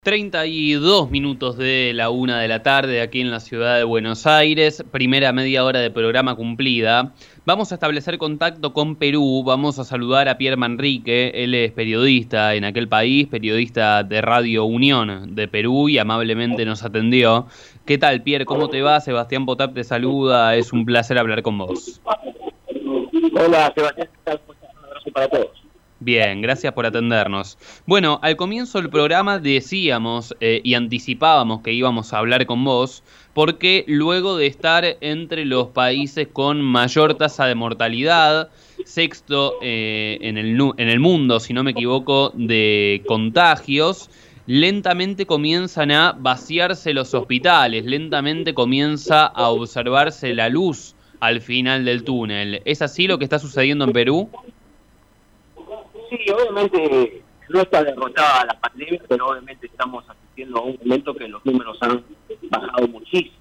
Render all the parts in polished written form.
32 minutos de la 1 de la tarde aquí en la ciudad de Buenos Aires, primera media hora de programa cumplida. Vamos a establecer contacto con Perú, vamos a saludar a Pierre Manrique, él es periodista en aquel país, periodista de Radio Unión de Perú y amablemente nos atendió. ¿Qué tal, Pierre? ¿Cómo te va? Sebastián Potap te saluda, es un placer hablar con vos. Hola, Sebastián, ¿qué tal? Un abrazo para todos. Bien, gracias por atendernos. Bueno, al comienzo del programa decíamos y anticipábamos que íbamos a hablar con vos porque luego de estar entre los países con mayor tasa de mortalidad, sexto en el mundo, si no me equivoco, de contagios, lentamente comienzan a vaciarse los hospitales, lentamente comienza a observarse la luz al final del túnel. ¿Es así lo que está sucediendo en Perú? Sí, obviamente no está derrotada la pandemia, pero obviamente estamos asistiendo a un momento que los números han bajado muchísimo.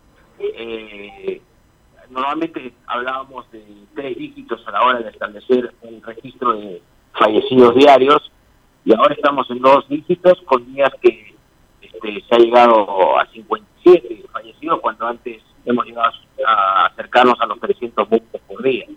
Normalmente hablábamos de 3 dígitos a la hora de establecer un registro de fallecidos diarios y ahora estamos en 2 dígitos con días que se ha llegado a 57 fallecidos cuando antes hemos llegado a acercarnos a los 300 muertos por día.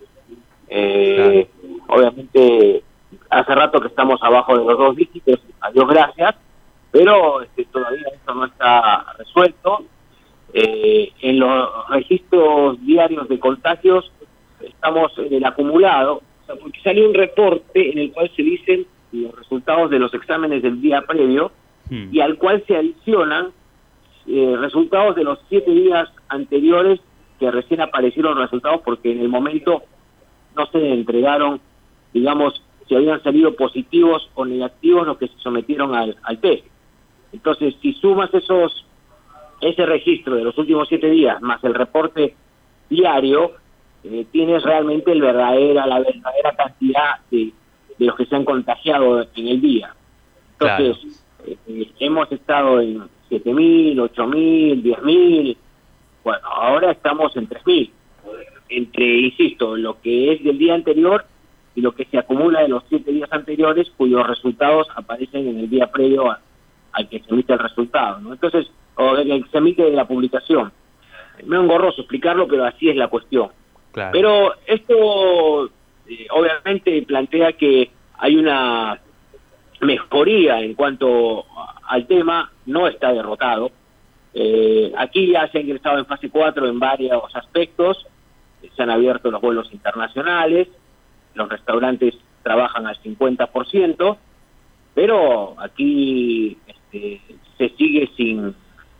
Obviamente hace rato que estamos abajo de los 2 dígitos, a Dios gracias, pero todavía esto no está resuelto. En los registros diarios de contagios estamos en el acumulado, o sea, porque salió un reporte en el cual se dicen los resultados de los exámenes del día previo y al cual se adicionan resultados de los 7 días anteriores que recién aparecieron los resultados porque en el momento no se entregaron, digamos, si habían salido positivos o negativos los que se sometieron al test. Entonces, si sumas ese registro de los últimos 7 días más el reporte diario, tienes realmente la verdadera cantidad de los que se han contagiado en el día. Entonces, hemos estado en 7.000, 8.000, 10.000, bueno, ahora estamos en 3.000. Insisto, lo que es del día anterior y lo que se acumula de los 7 días anteriores, cuyos resultados aparecen en el día previo al que se emite el resultado, ¿no? Entonces, o el que se emite la publicación. Me es engorroso explicarlo, pero así es la cuestión. Claro. Pero esto obviamente plantea que hay una mejoría en cuanto al tema, no está derrotado. Aquí ya se ha ingresado en fase 4 en varios aspectos, se han abierto los vuelos internacionales, los restaurantes trabajan al 50%, pero aquí se sigue sin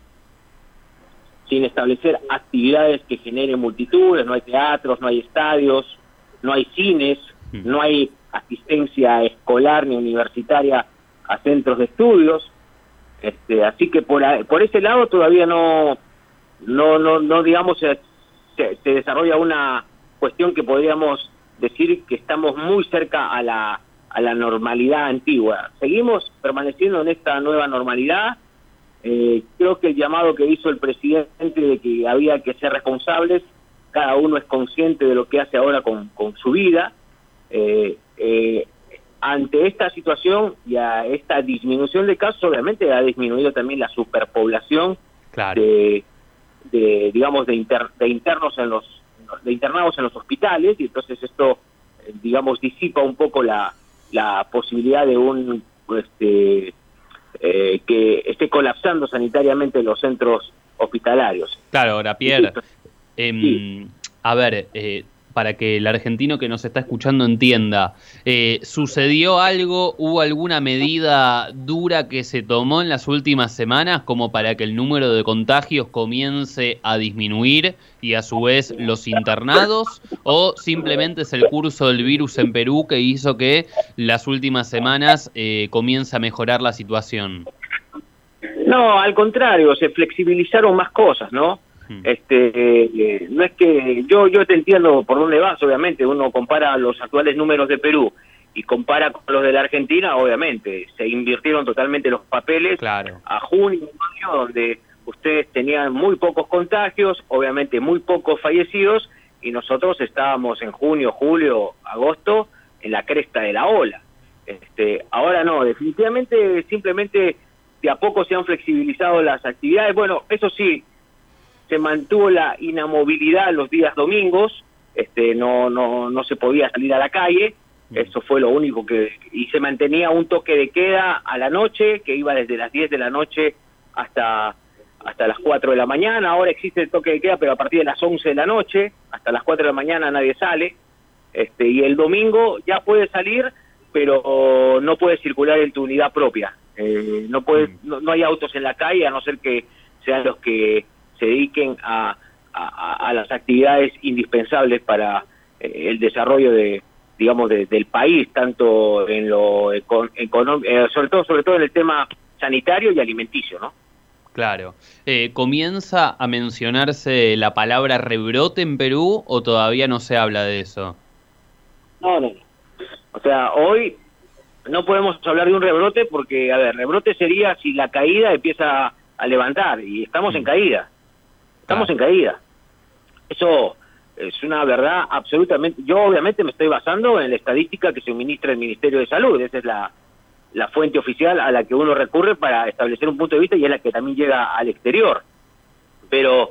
establecer actividades que generen multitudes, no hay teatros, no hay estadios, no hay cines, no hay asistencia escolar ni universitaria a centros de estudios, así que por ese lado todavía no digamos se desarrolla una cuestión que podríamos decir que estamos muy cerca a la normalidad antigua. Seguimos permaneciendo en esta nueva normalidad. Creo que el llamado que hizo el presidente de que había que ser responsables, cada uno es consciente de lo que hace ahora con su vida. Ante esta situación y a esta disminución de casos, obviamente ha disminuido también la superpoblación de internados en los hospitales, y entonces esto digamos disipa un poco la posibilidad de que esté colapsando sanitariamente los centros hospitalarios. Claro, ahora Pierre, a ver, para que el argentino que nos está escuchando entienda, ¿sucedió algo, hubo alguna medida dura que se tomó en las últimas semanas como para que el número de contagios comience a disminuir y a su vez los internados? ¿O simplemente es el curso del virus en Perú que hizo que las últimas semanas comience a mejorar la situación? No, al contrario, se flexibilizaron más cosas, ¿no? No es que yo te entiendo por dónde vas, obviamente. Uno compara los actuales números de Perú y compara con los de la Argentina, obviamente se invirtieron totalmente los papeles. Claro. A junio, donde ustedes tenían muy pocos contagios, obviamente muy pocos fallecidos, y nosotros estábamos en junio, julio, agosto en la cresta de la ola. Ahora no, definitivamente simplemente de a poco se han flexibilizado las actividades. Bueno, eso sí, se mantuvo la inamovilidad los días domingos, no se podía salir a la calle, eso fue lo único y se mantenía un toque de queda a la noche, que iba desde las 10 de la noche hasta las 4 de la mañana. Ahora existe el toque de queda, pero a partir de las 11 de la noche, hasta las 4 de la mañana nadie sale, y el domingo ya puedes salir, pero no puedes circular en tu unidad propia. No hay autos en la calle, a no ser que sean los que se dediquen a las actividades indispensables para el desarrollo del país, tanto en lo económico, sobre todo en el tema sanitario y alimenticio, ¿no? Claro. ¿Comienza a mencionarse la palabra rebrote en Perú o todavía no se habla de eso? No. O sea, hoy no podemos hablar de un rebrote porque, rebrote sería si la caída empieza a levantar, y estamos en caída. Estamos en caída. Eso es una verdad absolutamente. Yo obviamente me estoy basando en la estadística que suministra el Ministerio de Salud. Esa es la fuente oficial a la que uno recurre para establecer un punto de vista, y es la que también llega al exterior. Pero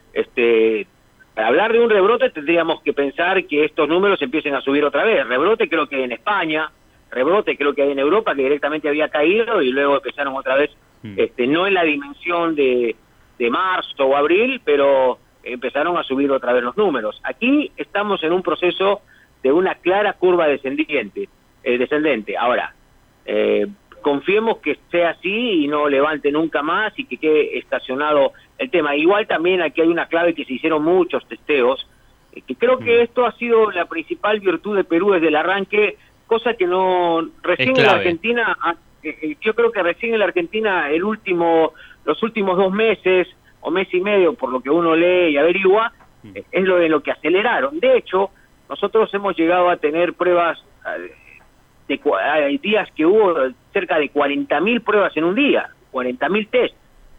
para hablar de un rebrote tendríamos que pensar que estos números empiecen a subir otra vez. Rebrote creo que en España, rebrote creo que hay en Europa, que directamente había caído y luego empezaron otra vez, no en la dimensión de marzo o abril, pero empezaron a subir otra vez los números. Aquí estamos en un proceso de una clara curva descendente. Ahora, confiemos que sea así y no levante nunca más y que quede estacionado el tema. Igual también aquí hay una clave, que se hicieron muchos testeos, que creo que esto ha sido la principal virtud de Perú desde el arranque, cosa que no recién en la Argentina, yo creo que recién en la Argentina los últimos 2 meses o mes y medio, por lo que uno lee y averigua, es lo que aceleraron. De hecho, nosotros hemos llegado a tener pruebas, hay días que hubo cerca de 40.000 pruebas en un día, 40.000 test.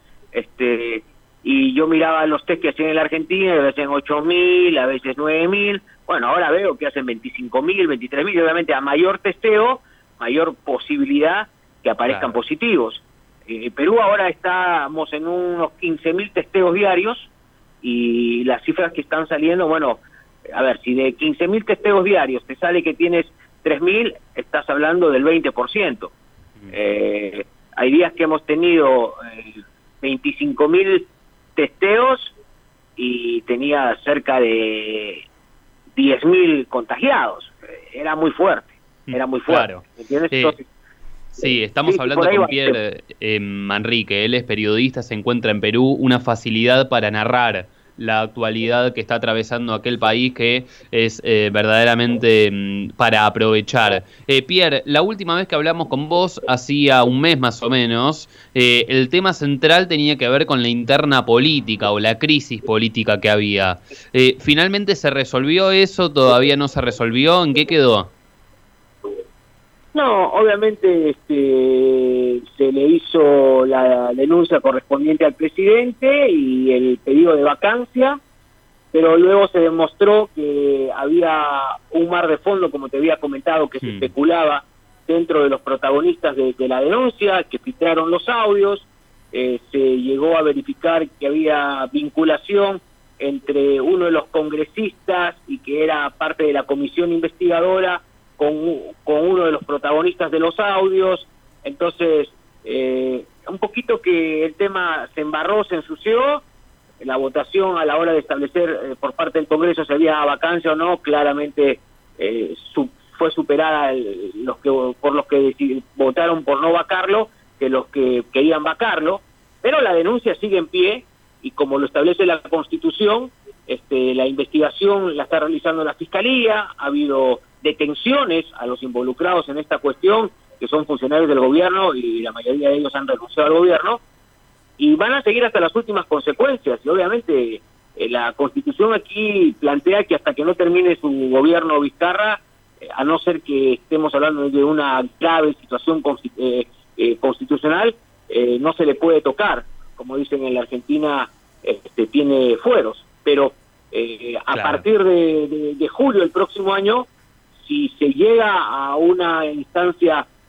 Y yo miraba los test que hacían en la Argentina, a veces 8.000, a veces 9.000. Bueno, ahora veo que hacen 25.000, 23.000, y obviamente a mayor testeo, mayor posibilidad que aparezcan positivos. En Perú ahora estamos en unos 15.000 testeos diarios, y las cifras que están saliendo, bueno, si de 15.000 testeos diarios te sale que tienes 3.000, estás hablando del 20%. Hay días que hemos tenido 25.000 testeos y tenía cerca de 10.000 contagiados. Era muy fuerte. Claro. ¿Entiendes? Entonces, sí, estamos hablando con Pierre Manrique. Él es periodista, se encuentra en Perú, una facilidad para narrar la actualidad que está atravesando aquel país, que es verdaderamente para aprovechar. Pierre, la última vez que hablamos con vos, hacía un mes más o menos, el tema central tenía que ver con la interna política o la crisis política que había. ¿Finalmente se resolvió eso? ¿Todavía no se resolvió? ¿En qué quedó? No, obviamente se le hizo la denuncia correspondiente al presidente y el pedido de vacancia, pero luego se demostró que había un mar de fondo, como te había comentado, que se especulaba dentro de los protagonistas de la denuncia, que filtraron los audios. Se llegó a verificar que había vinculación entre uno de los congresistas y que era parte de la comisión investigadora con uno de los protagonistas de los audios. Entonces, un poquito que el tema se embarró, se ensució. La votación a la hora de establecer por parte del Congreso si había vacancia o no, claramente fue superada por los que votaron por no vacarlo, que los que querían vacarlo. Pero la denuncia sigue en pie, y como lo establece la Constitución, la investigación la está realizando la Fiscalía. Ha habido detenciones a los involucrados en esta cuestión, que son funcionarios del gobierno, y la mayoría de ellos han renunciado al gobierno, y van a seguir hasta las últimas consecuencias. Y obviamente la Constitución aquí plantea que hasta que no termine su gobierno Vizcarra, a no ser que estemos hablando de una grave situación constitucional, no se le puede tocar. Como dicen en la Argentina, tiene fueros. Pero a partir de julio del próximo año, si se llega a una instancia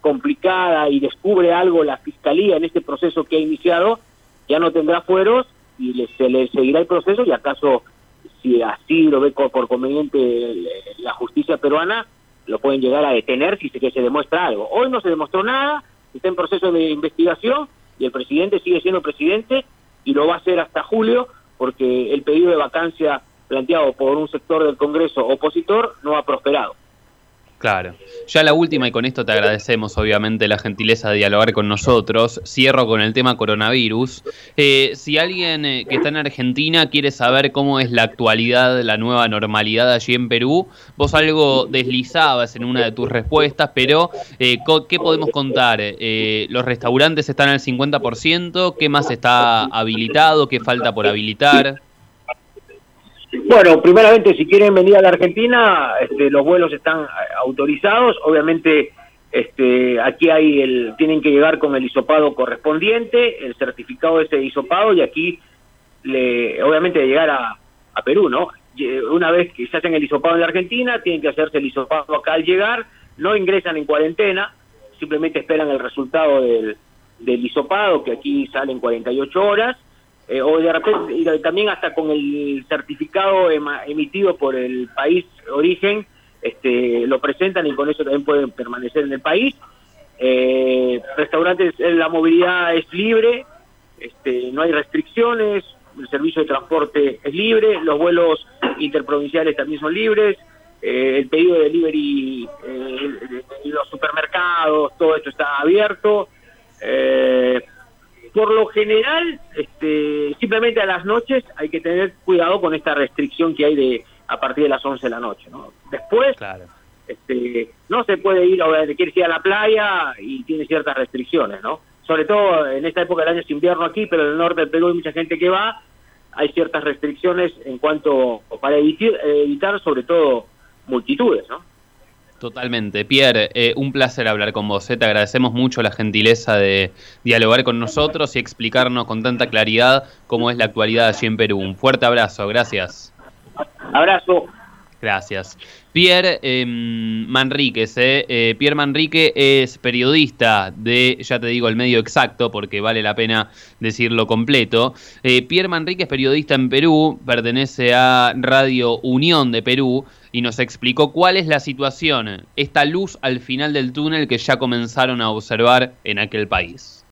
complicada y descubre algo la Fiscalía en este proceso que ha iniciado, ya no tendrá fueros y se le seguirá el proceso, y acaso, si así lo ve por conveniente la justicia peruana, lo pueden llegar a detener si se demuestra algo. Hoy no se demostró nada, está en proceso de investigación y el presidente sigue siendo presidente y lo va a hacer hasta julio, porque el pedido de vacancia planteado por un sector del Congreso opositor no ha prosperado. Claro. Ya la última, y con esto te agradecemos obviamente la gentileza de dialogar con nosotros. Cierro con el tema coronavirus. Si alguien que está en Argentina quiere saber cómo es la actualidad, la nueva normalidad allí en Perú, vos algo deslizabas en una de tus respuestas, pero ¿qué podemos contar? ¿Los restaurantes están al 50%? ¿Qué más está habilitado? ¿Qué falta por habilitar? Bueno, primeramente, si quieren venir a la Argentina, los vuelos están autorizados. Obviamente, aquí tienen que llegar con el hisopado correspondiente, el certificado de ese hisopado, y aquí, obviamente, de llegar a Perú, ¿no? Una vez que se hacen el hisopado en la Argentina, tienen que hacerse el hisopado acá al llegar, no ingresan en cuarentena, simplemente esperan el resultado del hisopado, que aquí sale en 48 horas. O de repente, y también hasta con el certificado emitido por el país origen, lo presentan y con eso también pueden permanecer en el país. Restaurantes, la movilidad es libre, no hay restricciones, el servicio de transporte es libre, los vuelos interprovinciales también son libres, el pedido de delivery, los supermercados, todo esto está abierto. Por lo general, simplemente a las noches hay que tener cuidado con esta restricción que hay a partir de las 11 de la noche, ¿no? Después, claro, no se puede ir, quieres ir a la playa y tiene ciertas restricciones, ¿no? Sobre todo en esta época del año es invierno aquí, pero en el norte del Perú hay mucha gente que va, hay ciertas restricciones para evitar sobre todo multitudes, ¿no? Totalmente. Pierre, un placer hablar con vos. Te agradecemos mucho la gentileza de dialogar con nosotros y explicarnos con tanta claridad cómo es la actualidad allí en Perú. Un fuerte abrazo. Gracias. Abrazo. Gracias. Pierre Manríquez. Pierre Manrique es periodista de, ya te digo el medio exacto porque vale la pena decirlo completo. Pierre Manrique es periodista en Perú, pertenece a Radio Unión de Perú y nos explicó cuál es la situación, esta luz al final del túnel que ya comenzaron a observar en aquel país.